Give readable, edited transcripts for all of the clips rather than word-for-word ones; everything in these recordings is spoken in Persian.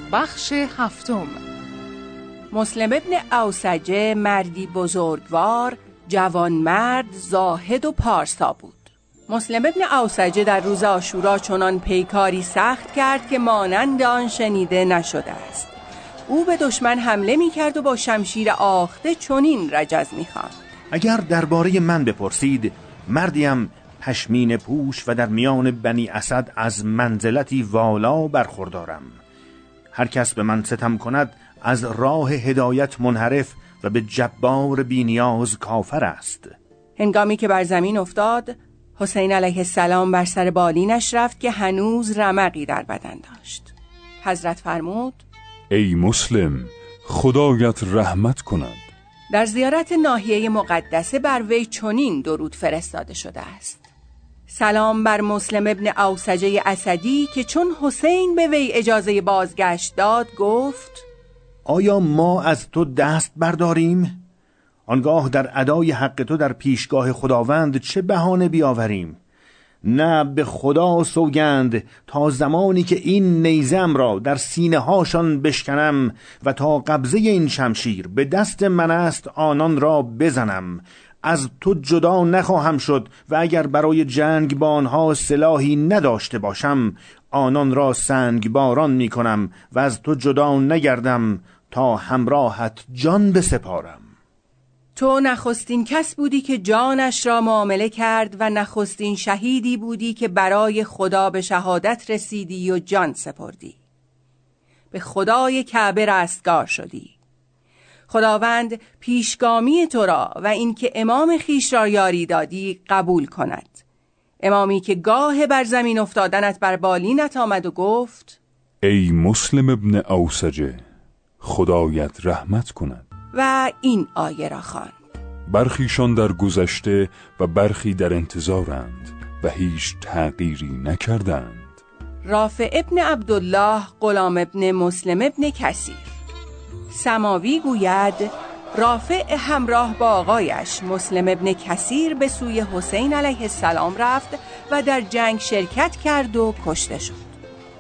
بخش هفتم. مسلم ابن اوسجه مردی بزرگوار، جوانمرد، زاهد و پارسا بود. مسلم ابن اوسجه در روز عاشورا چنان پیکاری سخت کرد که مانند آن شنیده نشده است. او به دشمن حمله می کرد و با شمشیر آخته چنین رجز می خواند: اگر درباره من بپرسید، مردیم پشمین پوش و در میان بنی اسد از منزلتی والا برخوردارم. هر کس به من ستم کند از راه هدایت منحرف و به جبار بی‌نیاز کافر است. هنگامی که بر زمین افتاد، حسین علیه السلام بر سر بالینش رفت که هنوز رمقی در بدن داشت. حضرت فرمود: ای مسلم، خدایت رحمت کند. در زیارت ناحیه مقدسه بر وی چنین درود فرستاده شده است: سلام بر مسلم ابن اوسجه اسدی که چون حسین به وی اجازه بازگشت داد گفت: آیا ما از تو دست برداریم؟ آنگاه در ادای حق تو در پیشگاه خداوند چه بهانه بیاوریم؟ نه، به خدا سوگند تا زمانی که این نیزم را در سینه هاشان بشکنم و تا قبضه این شمشیر به دست من است آنان را بزنم، از تو جدا نخواهم شد و اگر برای جنگ با آنها سلاحی نداشته باشم آنان را سنگ باران می کنم و از تو جدا نگردم تا همراهت جان بسپارم. تو نخستین کس بودی که جانش را معامله کرد و نخستین شهیدی بودی که برای خدا به شهادت رسیدی و جان سپردی. به خدای کعبه رستگار شدی. خداوند پیشگامی تو را و اینکه امام خیش را یاری دادی قبول کند. امامی که گاه بر زمین افتادنت بر بالینت آمد و گفت: ای مسلم ابن اوسجه، خدایت رحمت کند. و این آیه را خواند: برخیشان در گذشته و برخی در انتظارند و هیچ تغییری نکردند. رافع ابن عبدالله غلام ابن مسلم ابن کثیر. سماوی گوید رافع همراه با آقایش مسلم ابن کثیر به سوی حسین علیه السلام رفت و در جنگ شرکت کرد و کشته شد.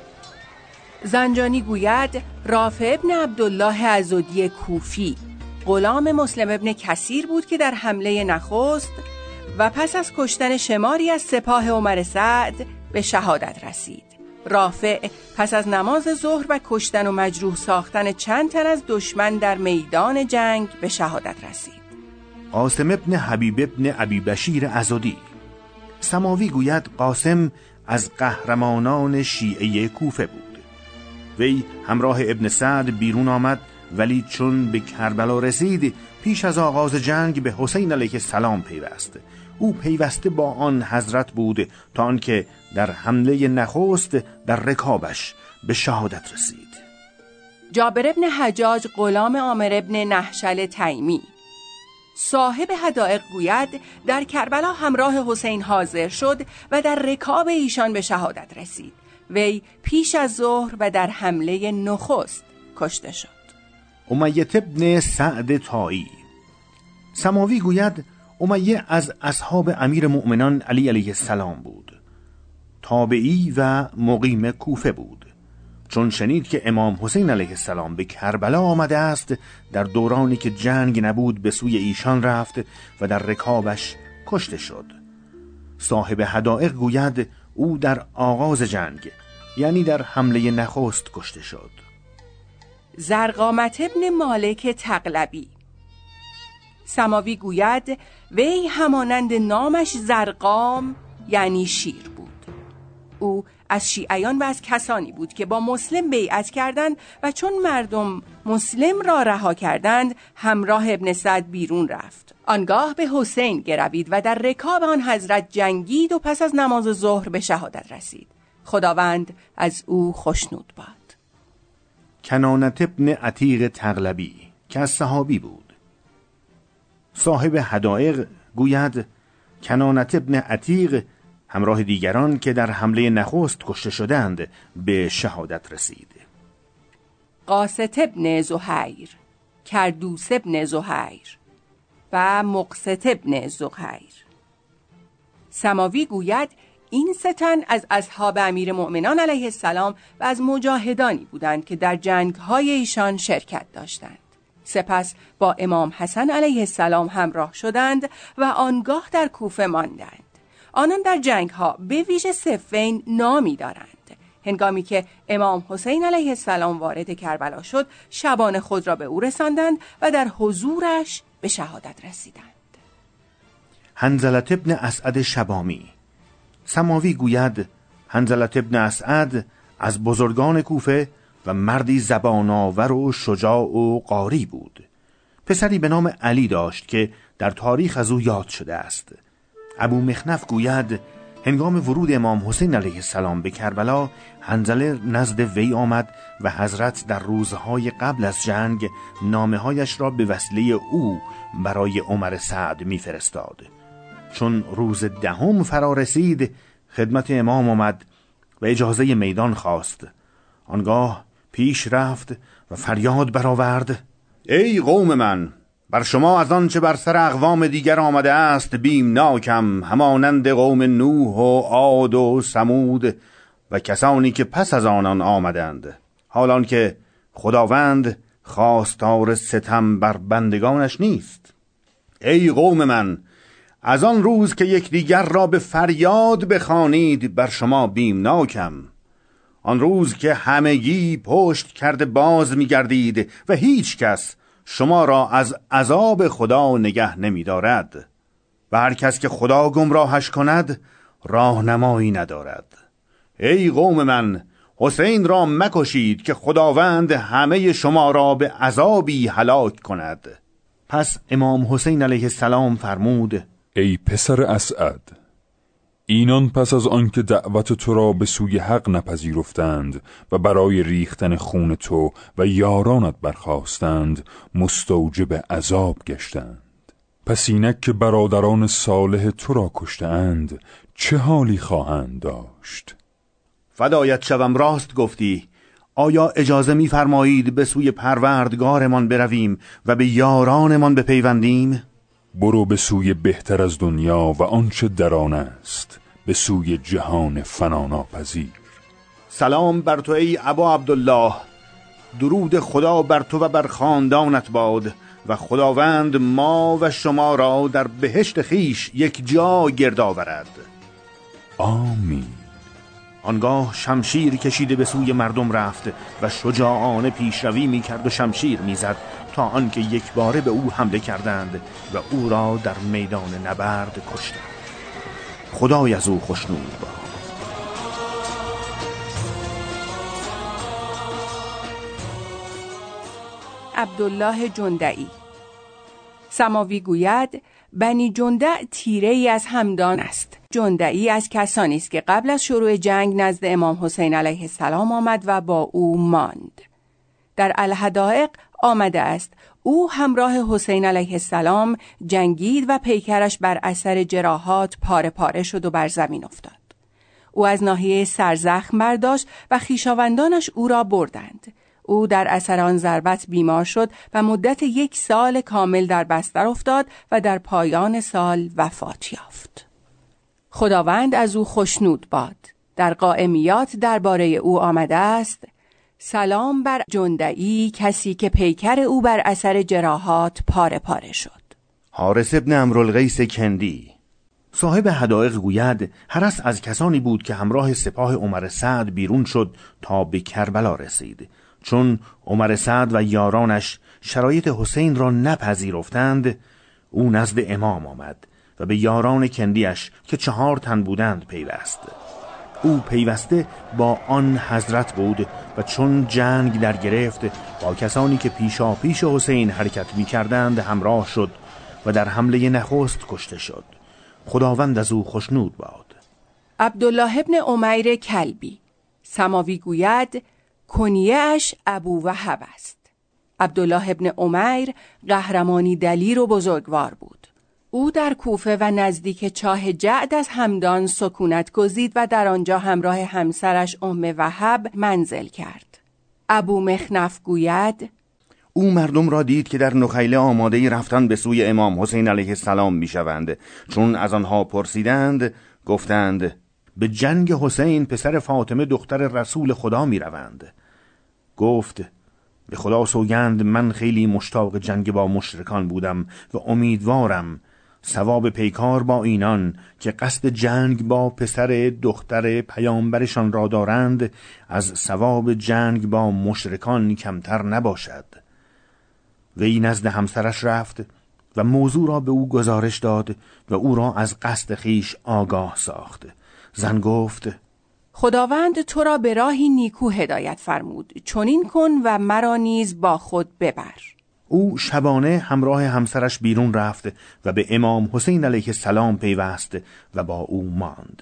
زنجانی گوید رافع ابن عبدالله عضدی کوفی غلام مسلم ابن کثیر بود که در حمله نخست و پس از کشتن شماری از سپاه عمر سعد به شهادت رسید. رافع پس از نماز ظهر و کشتن و مجروح ساختن چند تن از دشمن در میدان جنگ به شهادت رسید. قاسم ابن حبیب ابن ابی بشیر عضدی. سماوی گوید قاسم از قهرمانان شیعه کوفه بود. وی همراه ابن سعد بیرون آمد، ولی چون به کربلا رسید پیش از آغاز جنگ به حسین علیه السلام پیوست. او پیوسته با آن حضرت بود تا آنکه در حمله نخست در رکابش به شهادت رسید. جابر ابن حجاج غلام عامر ابن نحشل تیمی صاحب حدائق گوید در کربلا همراه حسین حاضر شد و در رکاب ایشان به شهادت رسید. وی پیش از ظهر و در حمله نخست کشته شد. امیه ابن سعد طائی. سماوی گوید امیه از اصحاب امیر مؤمنان علی علیه السلام بود. تابعی و مقیم کوفه بود. چون شنید که امام حسین علیه السلام به کربلا آمده است، در دورانی که جنگ نبود به سوی ایشان رفت و در رکابش کشته شد. صاحب حدائق گوید او در آغاز جنگ، یعنی در حمله نخست کشته شد. زرقامت ابن مالک تغلبی. سماوی گوید وی همانند نامش زرقام یعنی شیر بود. او از شیعیان و از کسانی بود که با مسلم بیعت کردند و چون مردم مسلم را رها کردند همراه ابن سعد بیرون رفت. آنگاه به حسین گروید و در رکاب آن حضرت جنگید و پس از نماز ظهر به شهادت رسید. خداوند از او خوشنود باد. کنانت ابن عتیق تغلبی که از صحابی بود. صاحب حدائق گوید کنانت ابن عتیق همراه دیگران که در حمله نخست کشته شدند به شهادت رسید. قاست ابن زهیر، کردوس ابن زهیر و مقسط ابن زهیر. سماوی گوید این 3 تن از اصحاب امیرالمؤمنین علیه السلام و از مجاهدانی بودند که در جنگ‌های ایشان شرکت داشتند. سپس با امام حسن علیه السلام همراه شدند و آنگاه در کوفه ماندند. آنان در جنگ‌ها به ویژه صفین نامی دارند. هنگامی که امام حسین علیه السلام وارد کربلا شد، شبان خود را به او رساندند و در حضورش به شهادت رسیدند. حنظله ابن اسعد شبامی. سماوی گوید حنظله ابن اسعد از بزرگان کوفه و مردی زبان‌آور و شجاع و قاری بود. پسری به نام علی داشت که در تاریخ از او یاد شده است. ابو مخنف گوید هنگام ورود امام حسین علیه السلام به کربلا، حنظله نزد وی آمد و حضرت در روزهای قبل از جنگ نامه‌هایش را به وسیله او برای عمر سعد می‌فرستاد. چون روز 10 فرا رسید، خدمت امام آمد و اجازه میدان خواست. آنگاه پیش رفت و فریاد برآورد: ای قوم من، بر شما از آن چه بر سر اقوام دیگر آمده است بیمناکم، همانند قوم نوح و عاد و ثمود و کسانی که پس از آنان آمدند، حالان که خداوند خواستار ستم بر بندگانش نیست. ای قوم من، از آن روز که یکدیگر را به فریاد بخوانید بر شما بیمناکم، آن روز که همگی پشت کرده باز می‌گردید و هیچ کس شما را از عذاب خدا نگه نمی دارد و هر کس که خدا گمراهش کند راهنمایی ندارد. ای قوم من، حسین را مکشید که خداوند همه شما را به عذابی هلاک کند. پس امام حسین علیه السلام فرمود: ای پسر اسعد، اینان پس از آنکه دعوت تو را به سوی حق نپذیرفتند و برای ریختن خون تو و یارانت برخاستند، مستوجب عذاب گشتند. پس اینک که برادران صالح تو را کشتند، چه حالی خواهند داشت؟ فدایت شوم، راست گفتی. آیا اجازه می‌فرمایید به سوی پروردگارمان برویم و به یارانمان بپیوندیم؟ برو به سوی بهتر از دنیا و آنچه در آن است، به سوی جهان فناناپذیر. سلام بر تو ای ابا عبدالله، درود خدا بر تو و بر خاندانت باد و خداوند ما و شما را در بهشت خیش یک جا گرد آورد. آمین. آنگاه شمشیر کشیده به سوی مردم رفت و شجاعانه پیشروی می‌کرد و شمشیر می‌زد تا آنکه یک باره به او حمله کردند و او را در میدان نبرد کشتند. خدای از او خوشنود باد. عبدالله جندعی. سماوی گوید بنی جندع تیره ای از همدان است. جندعی از کسانی است که قبل از شروع جنگ نزد امام حسین علیه السلام آمد و با او ماند. در الحدائق آمده است او همراه حسین علیه السلام جنگید و پیکرش بر اثر جراحات پاره پاره شد و بر زمین افتاد. او از ناحیه سر زخم برداشت و خویشاوندانش او را بردند. او در اثر آن ضربت بیمار شد و مدت 1 سال کامل در بستر افتاد و در پایان سال وفات یافت. خداوند از او خوشنود باد. در قائمیات درباره او آمده است: سلام بر جندعی، کسی که پیکر او بر اثر جراحات پاره پاره شد. حارث ابن عمروالقیس کندی. صاحب حدائق گوید حرس از کسانی بود که همراه سپاه عمر سعد بیرون شد تا به کربلا رسید. چون عمر سعد و یارانش شرایط حسین را نپذیرفتند، او نزد امام آمد و به یاران کندیش که 4 تن بودند پیوست. او پیوسته با آن حضرت بود و چون جنگ در گرفت با کسانی که پیشا پیش حسین حرکت می کردند همراه شد و در حمله نخست کشته شد. خداوند از او خوشنود باد. عبدالله ابن عمیر کلبی. سماوی گوید کنیه اش ابو وهب است. عبدالله ابن عمیر قهرمانی دلیر و بزرگوار بود. او در کوفه و نزدیک چاه جعد از همدان سکونت گزید و در آنجا همراه همسرش وهب منزل کرد. ابو مخنف گوید او مردم را دید که در نخیله آماده رفتن به سوی امام حسین علیه السلام می شوند. چون از آنها پرسیدند گفتند به جنگ حسین پسر فاطمه دختر رسول خدا می روند. گفت به خدا سوگند من خیلی مشتاق جنگ با مشرکان بودم و امیدوارم ثواب پیکار با اینان که قصد جنگ با پسر دختر پیامبرشان را دارند از ثواب جنگ با مشرکان کمتر نباشد. وی نزد همسرش رفت و موضوع را به او گزارش داد و او را از قصد خیش آگاه ساخت. زن گفت خداوند تو را به راهی نیکو هدایت فرمود، چنین کن و مرا نیز با خود ببر. او شبانه همراه همسرش بیرون رفت و به امام حسین علیه السلام پیوست و با او ماند.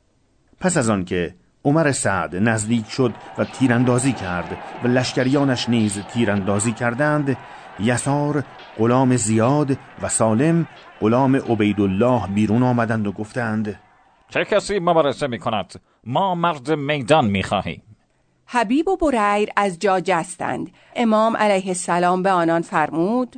پس از آن که عمر سعد نزدیک شد و تیراندازی کرد و لشکریانش نیز تیراندازی کردند، یسار غلام زیاد و سالم غلام عبیدالله بیرون آمدند و گفتند چه کسی مبارزه می کند؟ ما مرد میدان می خواهیم. حبیب و بریر از جا جستند. امام علیه السلام به آنان فرمود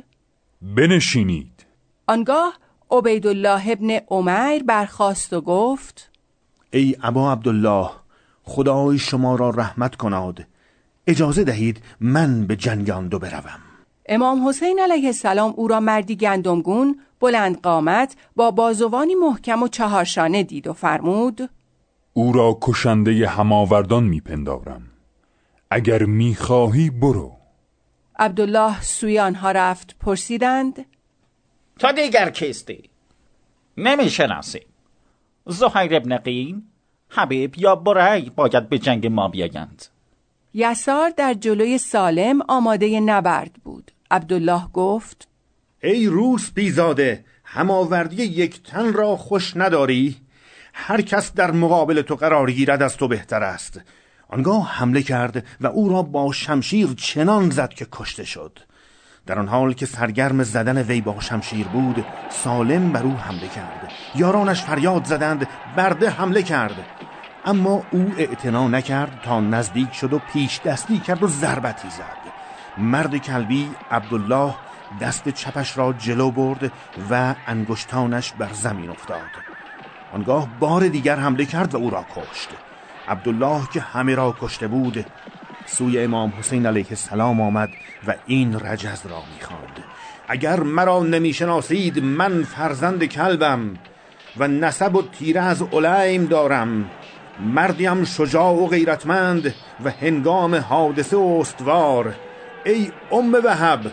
بنشینید. آنگاه عبیدالله ابن عمیر برخاست و گفت ای ابا عبدالله، خدای شما را رحمت کناد، اجازه دهید من به جنگ آن دو بروم. امام حسین علیه السلام او را مردی گندمگون، بلند قامت، با بازوانی محکم و چهارشانه دید و فرمود او را کشنده هماوردان میپندارم، اگر میخواهی برو. عبدالله سوی آنها رفت. پرسیدند تا دیگر کیستی؟ نمیشناسیم. زهیر ابن قین، حبیب یا بریر باید به جنگ ما بیایند. یسار در جلوی سالم آماده نبرد بود. عبدالله گفت ای روس بیزاده، هماوردی یک تن را خوش نداری؟ هر کس در مقابل تو قرار گیرد از تو بهتر است. آنگاه حمله کرد و او را با شمشیر چنان زد که کشته شد. در آن حال که سرگرم زدن وی با شمشیر بود، سالم بر او حمله کرد. یارانش فریاد زدند، برده حمله کرد، اما او اعتنا نکرد تا نزدیک شد و پیش دستی کرد و ضربتی زد. مرد کلبی عبدالله دست چپش را جلو برد و انگشتانش بر زمین افتاد. آنگاه بار دیگر حمله کرد و او را کشت. عبدالله که همه را کشته بود سوی امام حسین علیه السلام آمد و این رجز را می‌خواند: اگر مرا نمی‌شناسید، من فرزند کلبم و نسب و تیره از علیم دارم. مردیم شجاع و غیرتمند و هنگام حادثه و استوار. ای وهب،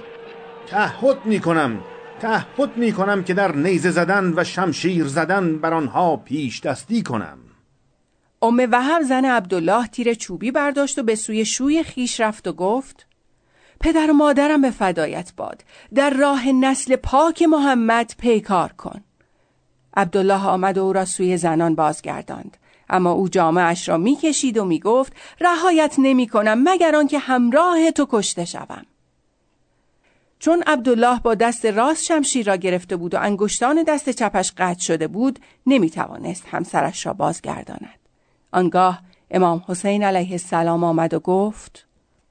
تعهد میکنم که در نیزه زدن و شمشیر زدن بر آنها پیش دستی کنم. وهب زن عبدالله تیر چوبی برداشت و به سوی شوی خیش رفت و گفت پدر و مادرم به فدایت باد، در راه نسل پاک محمد پیکار کن. عبدالله آمد و او را سوی زنان بازگرداند، اما او جامه اش را می کشید و می گفت رهایت نمی کنم مگر آنکه همراه تو کشته شوم. چون عبدالله با دست راست شمشیر را گرفته بود و انگشتان دست چپش قطع شده بود، نمی توانست همسرش را بازگرداند. آنگاه امام حسین علیه السلام آمد و گفت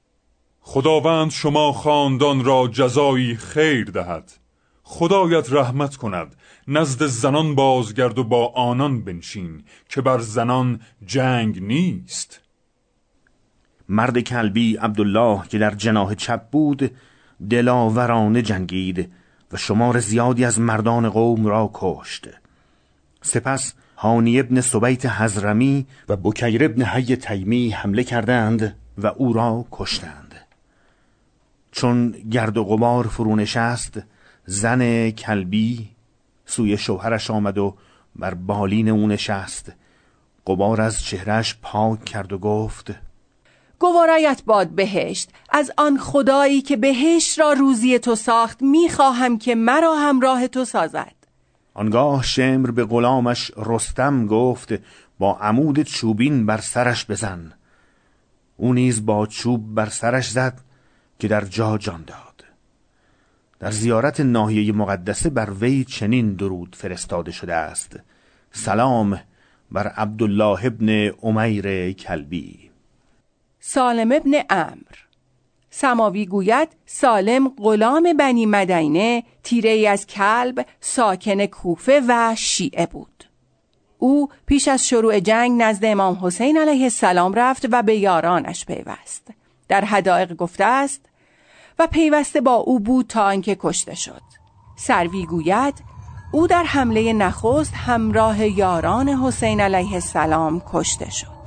خداوند شما خاندان را جزایی خیر دهد. خدایت رحمت کند، نزد زنان بازگرد و با آنان بنشین که بر زنان جنگ نیست. مرد کلبی عبدالله که در جناح چپ بود دلاورانه جنگید و شمار زیادی از مردان قوم را کشت. سپس هانی ابن سبیت حضرمی و بکیر ابن حی تیمی حمله کردند و او را کشتند. چون گرد و غبار فرو نشست، زن کلبی سوی شوهرش آمد و بر بالین او نشست، غبار از چهرش پاک کرد و گفت گوارایت باد بهشت. از آن خدایی که بهشت را روزی تو ساخت میخواهم که مرا همراه تو سازد. آنگاه شمر به غلامش رستم گفت با عمود چوبین بر سرش بزن. او نیز با چوب بر سرش زد که در جا جان داد. در زیارت ناحیه مقدسه بر وی چنین درود فرستاده شده است: سلام بر عبدالله ابن عمیر کلبی. سالم ابن عمرو. سماوی گوید سالم غلام بنی مدینه، تیره‌ای از کلب، ساکن کوفه و شیعه بود. او پیش از شروع جنگ نزد امام حسین علیه السلام رفت و به یارانش پیوست. در حدائق گفته است و پیوسته با او بود تا آنکه کشته شد. سروی گوید او در حمله نخست همراه یاران حسین علیه السلام کشته شد.